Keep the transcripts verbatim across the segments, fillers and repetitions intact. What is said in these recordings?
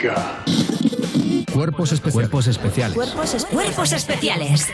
Música. Cuerpos, espe- Cuerpos especiales. Cuerpos, es- Cuerpos especiales.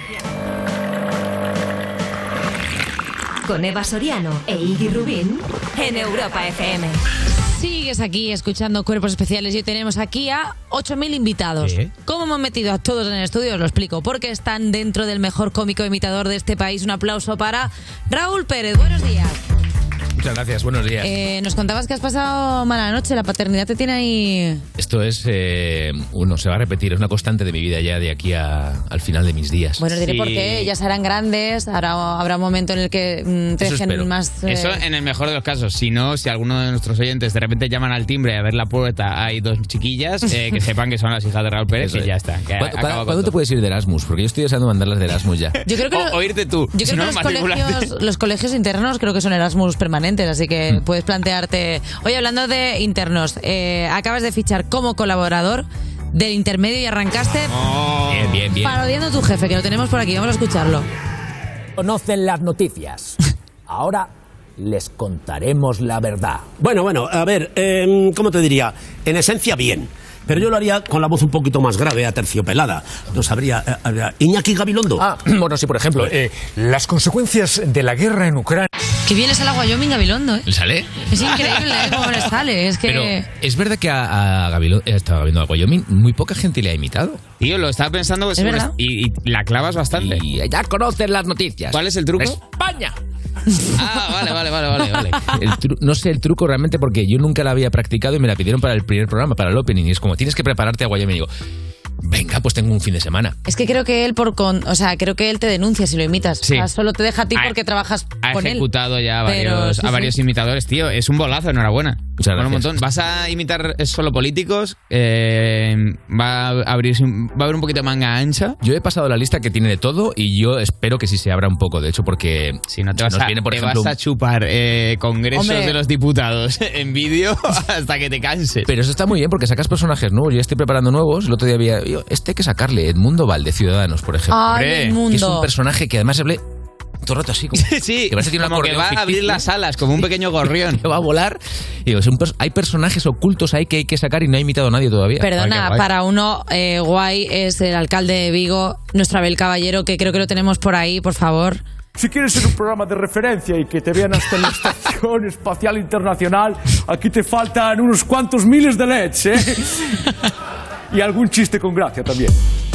Con Eva Soriano e Iggy Rubín en Europa F M. Sigues aquí escuchando Cuerpos Especiales y hoy tenemos aquí a ocho mil invitados. ¿Qué? ¿Cómo hemos metido a todos en el estudio? Os lo explico. Porque están dentro del mejor cómico imitador de este país. Un aplauso para Raúl Pérez. Buenos días. Muchas gracias, buenos días. Eh, nos contabas que has pasado mala noche. La paternidad te tiene ahí... Esto es, eh, uno se va a repetir, es una constante de mi vida ya de aquí a, al final de mis días. Bueno, os diré Sí. por qué. Ya serán grandes. Habrá, habrá un momento en el que mm, te Eso dejen espero. más... eh, Eso en el mejor de los casos. Si no, si alguno de nuestros oyentes de repente llaman al timbre a ver la puerta, hay dos chiquillas, eh, que sepan que son las hijas de Raúl Pérez, Eso que es. ya está. Que ¿Cuándo, acaba cuándo- con cuándo te todo. puedes ir de Erasmus? Porque yo estoy deseando mandarlas de Erasmus ya. Yo creo que O, lo- o irte tú. Yo si creo no, que los matricularte. colegios, los colegios internos creo que son Erasmus permanentes, así que Mm. puedes plantearte... Oye, hablando de internos, eh, acabas de fichar como colaborador del intermedio y arrancaste Oh. Bien, bien, bien. parodiando a tu jefe, que lo tenemos por aquí, vamos a escucharlo. Conocen las noticias. Ahora les contaremos la verdad. Bueno, bueno, a ver, eh, ¿cómo te diría? En esencia, bien. Pero yo lo haría con la voz un poquito más grave, aterciopelada. No sabría... eh, habría- Iñaki Gabilondo. Ah, bueno, sí, por ejemplo, eh, las consecuencias de la guerra en Ucrania. Que vienes a la Wyoming, Gabilondo, ¿eh? ¿Le sale? Es increíble, ¿eh? Cómo le sale, es que... Pero es verdad que a, a Gabilondo, estaba viendo a Wyoming, muy poca gente le ha imitado. Tío, lo estaba pensando ¿Es verdad? y, y la clavas bastante. Y ya conocen las noticias. ¿Cuál es el truco? España. Ah, vale, vale, vale, vale. vale. El tru- no sé el truco realmente porque yo nunca la había practicado y me la pidieron para el primer programa, para el opening. Y es como, tienes que prepararte a Wyoming. Y digo, venga, pues tengo un fin de semana. Es que creo que él por con, o sea, creo que él te denuncia si lo imitas. Sí. O sea, solo te deja a ti Ha- porque trabajas Ha con él. ejecutado ya a Pero, varios, sí, a varios sí. imitadores, tío. Es un bolazo, enhorabuena. Muchas Bueno, un gracias. montón. ¿Vas a imitar solo políticos? Eh, ¿Va a abrir, va a haber un poquito de manga ancha? Yo he pasado la lista que tiene de todo y yo espero que sí se abra un poco, de hecho, porque Si no te vas, nos a, viene, por te ejemplo, vas a chupar eh, congresos Hombre. de los diputados en vídeo hasta que te canses. Pero eso está muy bien porque sacas personajes nuevos. Yo estoy preparando nuevos. El otro día había. yo, este hay que sacarle, Edmundo Val, de Ciudadanos, por ejemplo. Ay, Hombre, el que mundo. es un personaje que además hable todo el rato así, como. sí, que parece que tiene un como que acordeón va a abrir ficticio. las alas como un pequeño gorrión. Que va a volar. Y digo, son pers- hay personajes ocultos ahí que hay que sacar y no ha imitado a nadie todavía. Ay, Perdona, qué guay. para uno eh, guay es el alcalde de Vigo, nuestro Abel Caballero, que creo que lo tenemos por ahí, por favor. Si quieres ser un programa de referencia y que te vean hasta en la Estación Espacial Internacional, aquí te faltan unos cuantos miles de L E Ds, ¿eh? Y algún chiste con gracia también.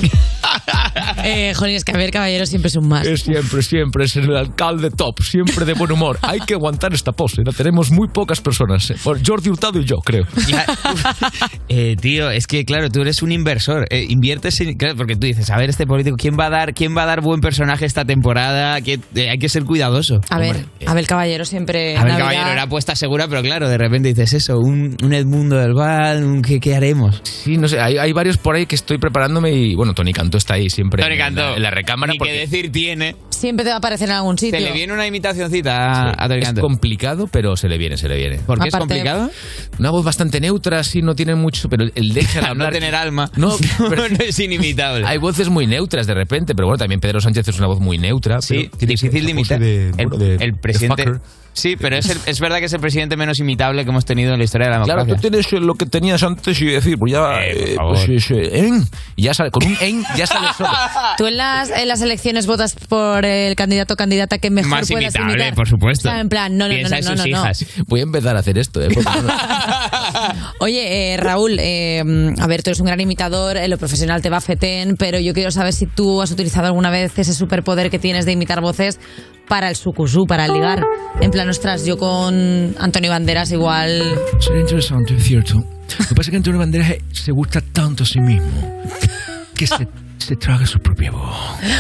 Eh, jolín, es que Abel Caballero siempre es un más. Es siempre, siempre es el alcalde top, siempre de buen humor. Hay que aguantar esta pose. La tenemos muy pocas personas. eh. Por Jordi Hurtado y yo, creo. Ya, eh, tío, es que claro, tú eres un inversor, eh, inviertes en, claro, porque tú dices, a ver, este político, ¿quién va a dar, quién va a dar buen personaje esta temporada? ¿Qué- eh, hay que ser cuidadoso. A ver, Abel Caballero siempre... A ver, Navidad- caballero, era apuesta segura, pero claro, de repente dices eso, un, un Edmundo del Val, un ¿qué, qué haremos? Sí, no sé, hay, hay varios por ahí que estoy preparándome y, bueno, Tony Cantó está ahí siempre Tony en, Cantó, la, en la recámara. ni porque qué decir tiene. Siempre te va a aparecer en algún sitio. ¿Se le viene una imitacioncita a, a Tony es Cantó? complicado, pero se le viene, se le viene. ¿Por qué es Aparte- complicado? Una voz bastante neutra, así no tiene mucho, pero el deja de Al no hablar. tener alma. No, pero- no es inimitable. Hay voces muy neutras de repente, pero bueno, también Pedro Sánchez es una voz muy neutra. Sí, pero tiene difícil de esa pose imitar. de- el, bueno, de- el de presidente... fucker. Sí, pero es, el- es verdad que es el presidente menos imitable que hemos tenido en la historia de la Claro, democracia. tú tienes lo que tenías antes y decir, pues ya, Eh, por eh, favor. pues, eh, en, y ya sale, con un en ya sale solo. Tú en las, en las elecciones votas por el candidato o candidata que mejor Más puedas imitable, imitar. por supuesto. O sea, en plan, no, no, no, Piensa no, en no, sus no, no. hijas. Voy a empezar a hacer esto, ¿eh? Porque no- Oye, eh, Raúl, eh, a ver, tú eres un gran imitador, en lo profesional te va fetén, pero yo quiero saber si tú has utilizado alguna vez ese superpoder que tienes de imitar voces para el sucusú, para el ligar. En plan, ostras, yo con Antonio Banderas igual... Sería interesante, es cierto. Lo que pasa es que Antonio Banderas se gusta tanto a sí mismo que se, se traga su propia voz.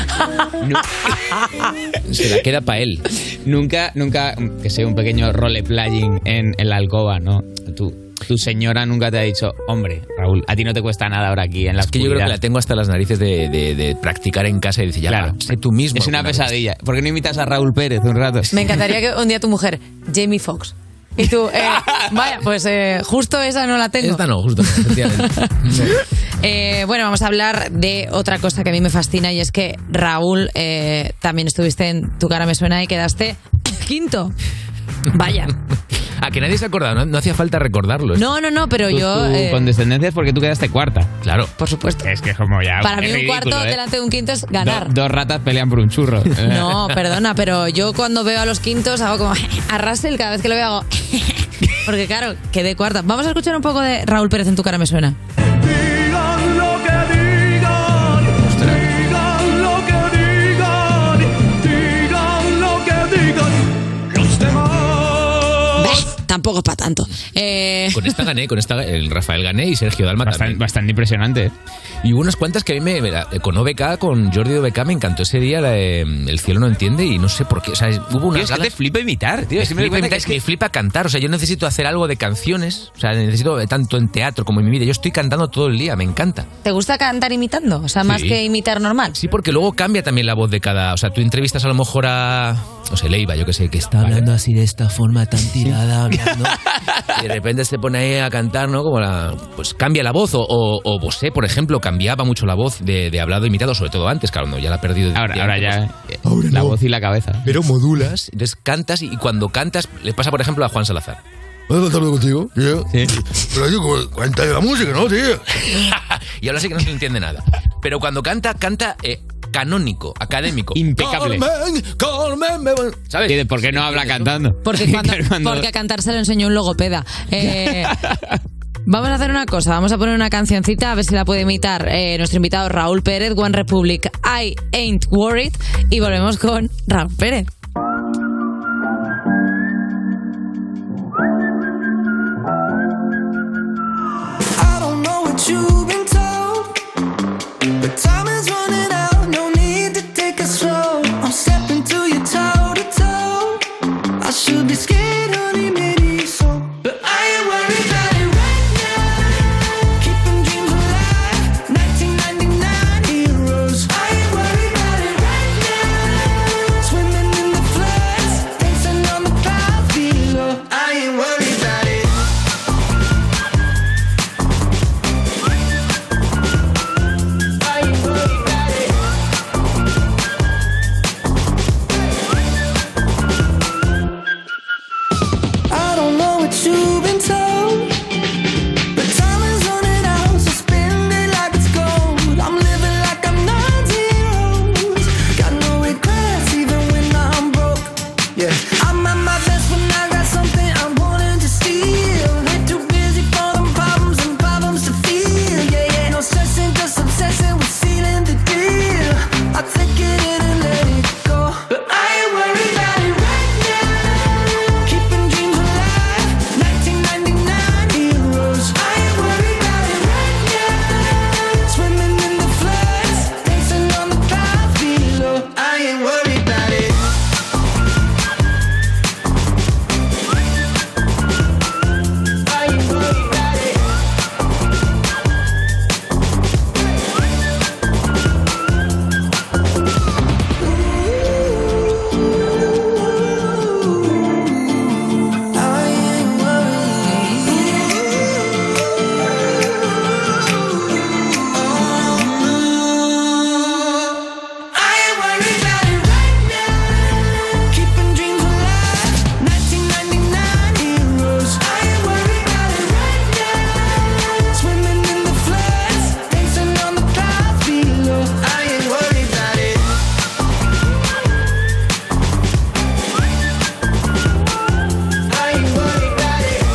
Se la queda para él. Nunca, nunca, que sea un pequeño roleplaying en, en la alcoba, ¿no? Tú, tu señora nunca te ha dicho, hombre, Raúl, a ti no te cuesta nada ahora aquí en la Es que yo creo que oscuridad". la tengo hasta las narices de, de- de practicar en casa y dice, ya, Claro. va, sé tú mismo. Es una alguna vez. pesadilla. ¿Por qué no imitas a Raúl Pérez un rato? Me encantaría que un día tu mujer, Jamie Foxx, y tú, eh, vaya, pues eh, justo esa no la tengo. Esta no, justo, efectivamente. No. Eh, bueno, vamos a hablar de otra cosa que a mí me fascina y es que Raúl, eh, también estuviste en Tu cara me suena y quedaste quinto. Vaya. A que nadie se acordaba, no, no hacía falta recordarlo. No, no, no, pero Tú- yo... tú eh, con descendencia es porque tú quedaste cuarta. Claro. Por supuesto. Es que como ya... Para es mí un ridículo, cuarto ¿eh? delante de un quinto es ganar. Do- dos ratas pelean por un churro. No, perdona, pero yo cuando veo a los quintos hago como a Russell, cada vez que lo veo hago... Porque claro, quedé cuarta. Vamos a escuchar un poco de Raúl Pérez en Tu cara me suena. Digan lo que digan, digan lo que digan, digan lo que digan los demás. Bah, tampoco es para tanto. Eh, Con esta gané, con esta el Rafael gané y Sergio Dalma Bastante, también. bastante impresionante. Y hubo unas cuantas que a mí me... mira, con O B K, con Jordi de O B K, me encantó ese día la de El cielo no entiende y no sé por qué. O sea, hubo Tío, unas es que ganas... te flipa imitar, tío. Me Es que me doy flipa, cuenta imitar, que es que me flipa cantar, o sea, yo necesito hacer algo de canciones, o sea, necesito tanto en teatro como en mi vida. Yo estoy cantando todo el día, me encanta. ¿Te gusta cantar imitando? O sea, más Sí. que imitar normal. Sí, porque luego cambia también la voz de cada... O sea, tú entrevistas a lo mejor a... No sé, Leiva, yo que sé, que está hablando así de esta forma tan tirada, hablando, y de repente se pone ahí a cantar, ¿no? Como la... Pues cambia la voz, o, o, o Bosé, por ejemplo, cambiaba mucho la voz de, de hablado imitado, sobre todo antes, claro, no, ya la ha perdido. de- Ahora, de ahora antes, ya... pues, eh, ahora la no. voz y la cabeza. Pero modulas, entonces cantas y, y cuando cantas, le pasa, por ejemplo, a Juan Salazar. ¿Puedo cantarlo contigo? tío? Sí. Pero digo, cuenta la música, ¿no, tío? Y ahora sí que no se le entiende nada. Pero cuando canta, canta eh, canónico, académico. Impecable. Carmen, Carmen, me voy- ¿sabes? ¿Y de por qué no habla cantando? Porque, cuando, Cuando- porque a cantar se lo enseñó un logopeda. Eh, vamos a hacer una cosa, vamos a poner una cancioncita a ver si la puede imitar eh, nuestro invitado Raúl Pérez, One Republic, I Ain't Worried, y volvemos con Raúl Pérez. I don't know what you've been told, but time is running out. No need to take it slow. I'm stepping to you toe to toe. I should be scared, honey, maybe so, but I ain't worried about it right now. Keeping dreams alive, nineteen ninety-nine heroes. I ain't worried about it right now. Swimming in the floods, dancing on the clouds below. I ain't worried about it. I don't know what you've been told, but time is running out, so spend it like it's gold. I'm living like I'm nine zeros, got no regrets even when I'm broke. Yeah, I'm at my best when I got something I'm wanting to steal. Way too busy for them problems and problems to feel. Yeah, yeah, no stressing, just obsessing with sealing the deal. I take it in and let it go, but I ain't worried about it right now. Keeping dreams alive, nineteen ninety-nine heroes. I ain't worried about it right now. Swimming in the floods, dancing on the clouds below. I ain't worried about it. I ain't worried about it. I ain't I ain't worried about it right now. Keeping dreams alive, nineteen ninety-nine heroes. I ain't worried about it right now. Swimming in the floods, dancing on the clouds below. I ain't worried about it. I ain't worried about it.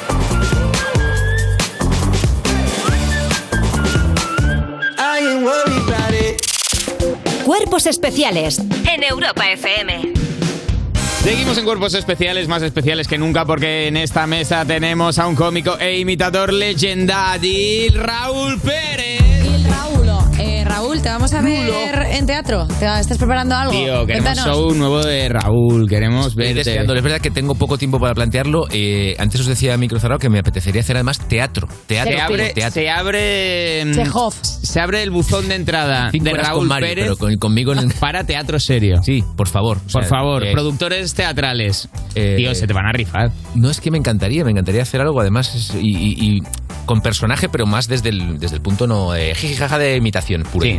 I ain't worried about it. Cuerpos especiales en Europa F M. Seguimos en Cuerpos Especiales, más especiales que nunca, porque en esta mesa tenemos a un cómico e imitador legendario, Raúl Pérez. Y Raúl, eh, Raúl, te vamos a ver en teatro. ¿Te estás preparando algo? Tío, queremos Cuéntanos. show nuevo de Raúl, queremos Estoy verte. deseándolo. Es verdad que tengo poco tiempo para plantearlo. Eh, antes os decía a micro cerrado que me apetecería hacer además teatro. Teatro, Se abre, teatro. se abre, mm, Chekhov. se abre el buzón de entrada Cinco de horas Raúl con Mario, Pérez pero con- conmigo en el- para teatro serio. Sí, por favor. o Por sea, favor, eh, productores teatrales. eh, Tío, se te van a rifar. No, es que me encantaría, me encantaría hacer algo además es- y, y- y con personaje, pero más desde el, desde el punto no eh, jijijaja de imitación pura. Sí,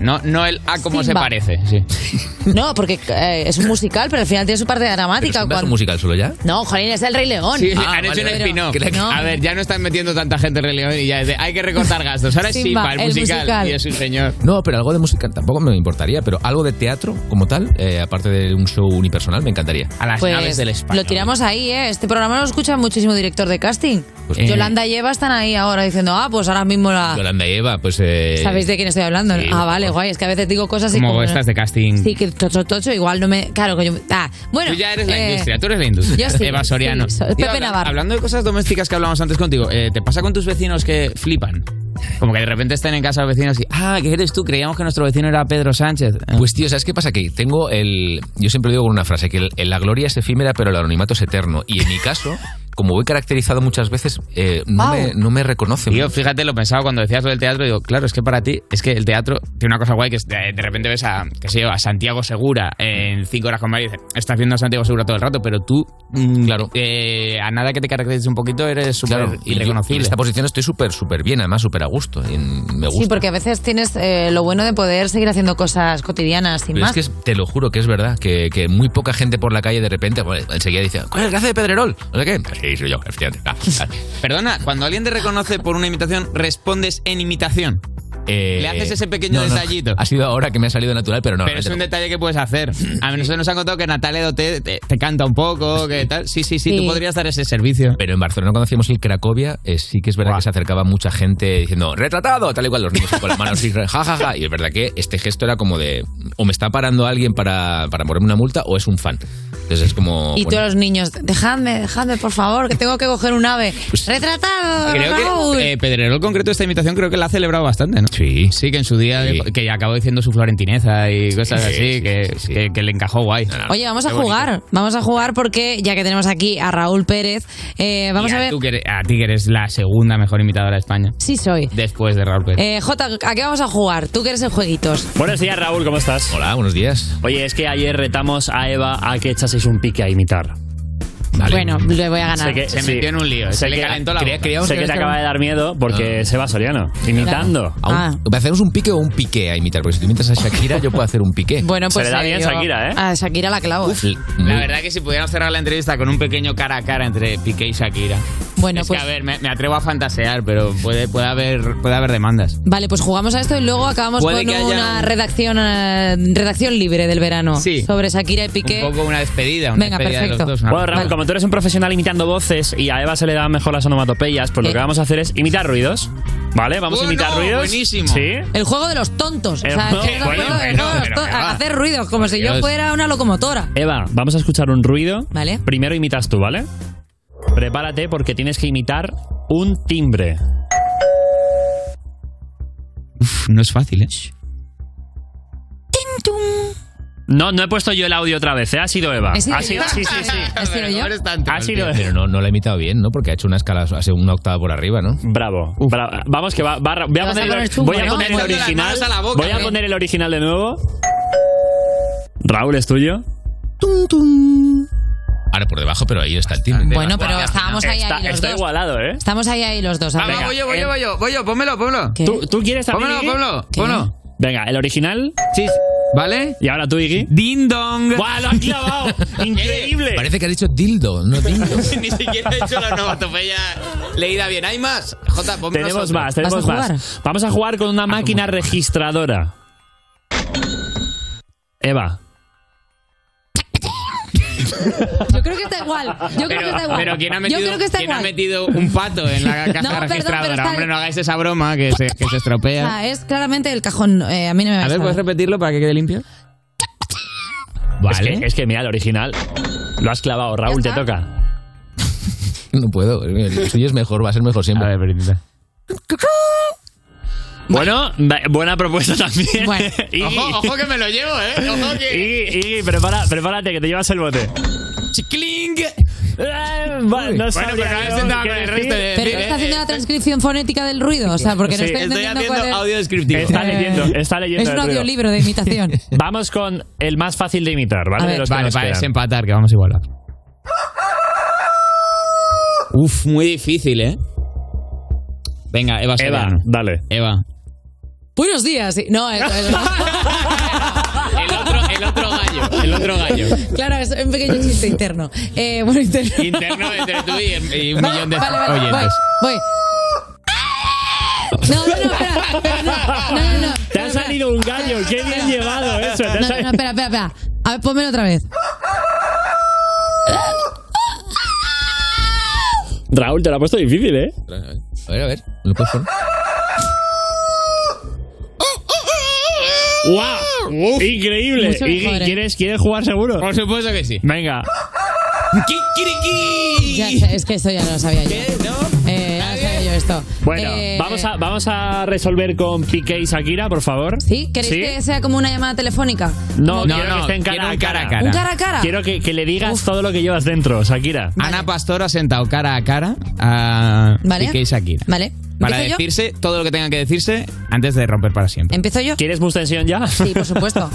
no, no el a como se Simba. parece. Sí. No, porque eh, es un musical, pero al final tiene su parte dramática. ¿Pero es cuando- un musical solo ya? No, Jolín, es el Rey León. Sí, Ah, han hecho vale, un vale. spin-off. Pero- No. A ver, ya no están metiendo tanta gente en Rey León y ya es de, hay que recortar gastos. Ahora es Simba, Simba, el, el musical. musical. Y es un señor. No, pero algo de música tampoco me importaría, pero algo de teatro como tal, eh, aparte de un show unipersonal, me encantaría. A las naves Pues del español. lo tiramos ahí, ¿eh? Este programa lo escucha muchísimo director de casting. Pues, Yolanda y Eva están ahí ahora diciendo, ah, pues ahora mismo la... Yolanda y Eva, pues... Eh, ¿Sabéis de quién estoy hablando? sí, ah, vale, guay. Es que a veces digo cosas y Como como... estas de casting. Sí, que tocho, tocho, igual no me... Claro, que yo... Ah, bueno... Tú ya eres la eh, industria, tú eres la industria. yo sí, Eva Soriano. sí, soy Tío, Pepe habla- Navarro. Hablando de cosas domésticas que hablamos antes contigo, eh, ¿te pasa con tus vecinos que flipan? Como que de repente estén en casa los vecinos y, ah, ¿qué eres tú? Creíamos que nuestro vecino era Pedro Sánchez. Pues tío, ¿sabes qué pasa? Que tengo el... Yo siempre digo con una frase, que el- la gloria es efímera, pero el anonimato es eterno. Y en mi caso, como voy caracterizado muchas veces, eh, no, Wow. me, no me reconocen. Tío, fíjate, lo pensaba cuando decías lo del teatro, digo, claro, es que para ti, es que el teatro tiene una cosa guay, que es de, de repente ves a, qué sé yo, a Santiago Segura en cinco horas con María y dices, estás viendo a Santiago Segura todo el rato, pero tú, mm, Claro. eh, a nada que te caracterices un poquito, eres súper Claro, y yo irreconocible. en esta posición estoy súper, súper bien, además súper a gusto. y me gusta. Sí, porque a veces tienes eh, lo bueno de poder seguir haciendo cosas cotidianas sin Pero más. es que es- te lo juro que es verdad, que, que muy poca gente por la calle de repente bueno, enseguida dice, ¿cuál es el que hace de Pedrerol? No sé qué. Sí, soy yo, efectivamente. Ah, ah. Perdona, cuando alguien te reconoce por una imitación, respondes en imitación. Eh, Le haces ese pequeño no, no, detallito. Ha sido ahora que me ha salido natural, pero no. Pero es realmente un no. detalle que puedes hacer. A nosotros nos han contado que Natalia Doté te, te canta un poco, que tal. Sí, sí, sí, Sí. tú podrías dar ese servicio. Pero en Barcelona cuando hacíamos el Cracovia, eh, sí que es verdad Buah. que se acercaba mucha gente diciendo, retratado, tal y cual, los niños con las manos así, ja, ja, ja. Y es verdad que este gesto era como de, o me está parando alguien para, para ponerme una multa, o es un fan. Entonces es como... Y bueno, todos los niños, dejadme, dejadme, por favor, que tengo que coger un ave. ¡Retratado! Creo Raúl! que eh, Pedrerol concreto esta imitación creo que la ha celebrado bastante, ¿no? Sí. Sí, que en su día Sí. que ya acabó diciendo su florentineza y cosas Sí, así, sí, que, sí, sí. Que, que le encajó guay. Oye, vamos a Qué bonito. jugar. Vamos a jugar porque, ya que tenemos aquí a Raúl Pérez, eh, vamos Y a ver... tú que eres- a ti que eres la segunda mejor imitadora de España. Sí soy. Después de Raúl Pérez. Eh, Jota, ¿a qué vamos a jugar? Tú que eres el jueguitos. Buenos días, Raúl, ¿cómo estás? Hola, buenos días. Oye, es que ayer retamos a Eva a que echaseis un pique a imitar. Vale. Bueno, le voy a ganar. Sé que, se sí. metió en un lío, Sé se le que- calentó la Creía- boca. creíamos Sé que te había acaba de dar miedo porque Ah. Seba Soriano, imitando. A un- Ah. ¿Hacemos un pique o un pique a imitar? Porque si tú imitas a Shakira, yo puedo hacer un pique. Bueno, Se pues le da eh, bien yo- Shakira, ¿eh? A Shakira la clavo. Muy- La verdad que si pudiéramos cerrar la entrevista con un pequeño cara a cara entre Piqué y Shakira. Bueno, es pues... que, a ver, me, me atrevo a fantasear, pero puede, puede, haber, puede haber demandas. Vale, pues jugamos a esto y luego acabamos Puede con que haya una un- redacción eh, redacción libre del verano Sí. sobre Shakira y Piqué. Un poco una despedida, una Venga, despedida de perfecto. los dos. Bueno, Raúl, Vale. como tú eres un profesional imitando voces y a Eva se le dan mejor las onomatopeyas, pues lo Eh. que vamos a hacer es imitar ruidos. ¿Vale? Vamos a Bueno, imitar ruidos. buenísimo. Sí. El juego de los tontos. El o sea, juego- ¿qué es el bueno, juego del bueno, juego de los pero to- que va. hacer ruidos, como si yo Dios. fuera una locomotora. Eva, vamos a escuchar un ruido. Vale. Primero imitas tú, ¿vale? Prepárate porque tienes que imitar un timbre. Uf, no es fácil, ¿eh? No, no he puesto yo el audio otra vez, ¿eh? Ha sido Eva. ¿He sido ha sido, yo? sí, sí, sí. ¿Ha sido yo? Ha sido Pero no, no lo he imitado bien, ¿no? Porque ha hecho una escala, hace una octava por arriba, ¿no? Bravo. Bravo. Vamos que va, va- voy a Te vas poner, a poner el, chungo, voy a ¿no? poner el Poniendo las original. manos a la boca, Voy a ¿eh? poner el original de nuevo. Raúl, ¿es tuyo? Ahora por debajo, pero ahí está el timbre. Bueno, pero estábamos ahí, Está, ahí los está dos. igualado, ¿eh? Estamos ahí, ahí los dos. a ver. Venga, voy yo, voy yo, voy yo, voy yo, pónmelo, pónmelo. ¿Qué? ¿Tú, tú quieres también, Pónmelo, Iggy? pónmelo, ¿Qué? pónmelo. Venga, el original. Sí, ¿vale? Y ahora tú, Iggy. Ding dong. ¡Buah, lo has clavado! ¡Increíble! Parece que has dicho dildo, no dildo. Ni siquiera he hecho la onomatopeya leída bien. ¿Hay más? Jota, ponme Tenemos nosotros. más, tenemos ¿Vas a jugar? más. Vamos a jugar con una máquina registradora. Eva. Yo creo que está igual. Yo creo que está igual. Pero ¿quién ha metido, Yo creo que está ¿quién ha igual. metido un pato en la caja No, perdón, pero registradora? está- Hombre, no hagáis esa broma que se, que se O estropea. sea, es claramente el cajón. eh, a mí no me va A ver, saber. ¿puedes repetirlo para que quede limpio? Es que, es que mira, el original. Lo has clavado, Raúl, te está. toca. No puedo. El suyo es mejor, va a ser mejor siempre. A ver, pero intenta. Bueno, da- buena propuesta también. Bueno. Iggy, Ojo, ojo que me lo llevo, ¿eh? Ojo que... Iggy, Iggy, prepara, prepárate que te llevas el bote. ¡Chicling! Eh, va, no Bueno, sabría pues a ver yo si estaba qué con el decir. resto de... Pero decir, está ¿eh? haciendo la transcripción fonética del ruido, o sea, porque no Sí, estoy Estoy entendiendo haciendo cuál es. audio descriptivo. Está Eh, leyendo, está leyendo. Es un el ruido. audiolibro de imitación. Vamos con el más fácil de imitar, ¿vale? A De ver. los que Vale, nos para quedan. desempatar, que vamos igual. Uf, muy difícil, ¿eh? Venga, Eva Eva, Soriano. dale. Eva. Buenos días. Sí. No, eso, eso. El otro, el otro gallo, el otro gallo. Claro, es un pequeño chiste interno. Eh, bueno, interno. Interno entre tú y, y un Vale, millón de vale, vale, oyentes. Voy, voy. No, no, no, espera, espera, no, no, no, no. Te ha salido un gallo, qué bien llevado eso. Te ha No, sal- no, espera, espera, espera. A ver, pónmelo otra vez. Raúl, te lo ha puesto difícil, ¿eh? A ver, a ver. ¿Lo puedes poner? ¡Guau! Increíble. Mucho Iggy, mejor, ¿eh? ¿quieres, ¿Quieres jugar seguro? Por supuesto que sí. Venga. ¡Kikiriki! Ya sé, es que esto ya lo sabía yo. ¿Qué? ¿No? Eh, ya lo sabía yo esto. Bueno, Eh, vamos, a, vamos a resolver con Piqué y Shakira, por favor. ¿Sí? ¿Queréis ¿Sí? que sea como una llamada telefónica? No, No, quiero no, que estén quiero cara a un cara. cara a cara. ¿Un cara a cara? Quiero que, que le digas todo lo que llevas dentro, Shakira. Ana Pastor ha sentado cara a cara a Vale. Piqué y Shakira. Vale. Para ¿Empiezo yo? decirse todo lo que tengan que decirse antes de romper para siempre. ¿Empiezo yo? ¿Quieres mucha tensión ya? Sí, por supuesto.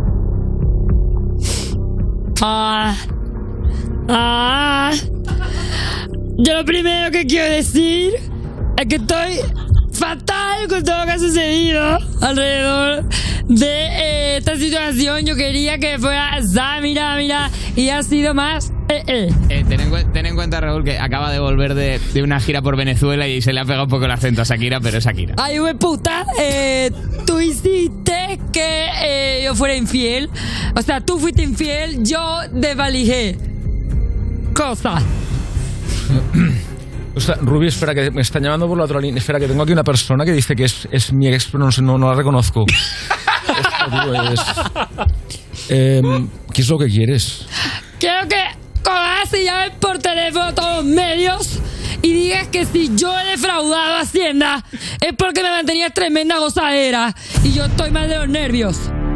Ah, ah, yo lo primero que quiero decir es que estoy fatal con todo lo que ha sucedido alrededor de eh, esta situación. Yo quería que fuera Samira, mira, y ha sido más eh, eh. Eh, ten, en, cuen- ten en cuenta, Raúl, que acaba de volver de, de una gira por Venezuela y se le ha pegado un poco el acento a Shakira, pero es Shakira. Ay, güey, puta, eh, tú hiciste que eh, yo fuera infiel. O sea, tú fuiste infiel, yo desvalijé cosas. O sea, Rubi, espera, que me están llamando por la otra línea. Espera, que tengo aquí una persona que dice que es, es mi ex, pero no, sé, no, no la reconozco. Esto, tío, es... Eh, ¿Qué es lo que quieres? Quiero que cojas y llames por teléfono a todos los medios y digas que si yo he defraudado a Hacienda es porque me mantenía tremenda gozadera y yo estoy mal de los nervios.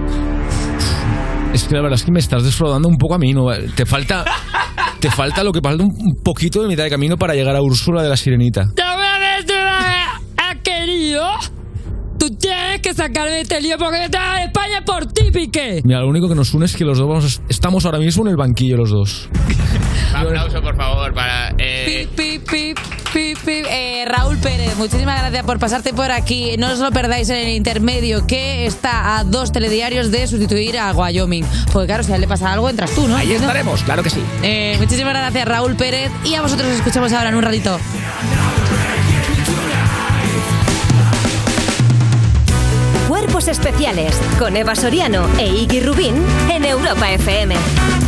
Es que la verdad es que me estás defraudando un poco a mí, ¿no? Te falta, te falta lo que falta un un poquito de mitad de camino para llegar a Úrsula de la Sirenita. ¿De alguna vez tú me has querido? Tú tienes que sacarme de este lío porque yo te voy a España por ti, Piqué. Mira, lo único que nos une es que los dos vamos a- estamos ahora mismo en el banquillo los dos. Un aplauso, por favor, para... Eh, Pip, pip, pip, pip. Eh, Raúl Pérez, muchísimas gracias por pasarte por aquí. No os lo perdáis en el intermedio, que está a dos telediarios de sustituir a Wyoming. Porque claro, si a él le pasa algo, entras tú, ¿no? Ahí estaremos, claro que sí. Eh, muchísimas gracias, Raúl Pérez. Y a vosotros os escuchamos ahora en un ratito. Cuerpos especiales con Eva Soriano e Iggy Rubín en Europa F M.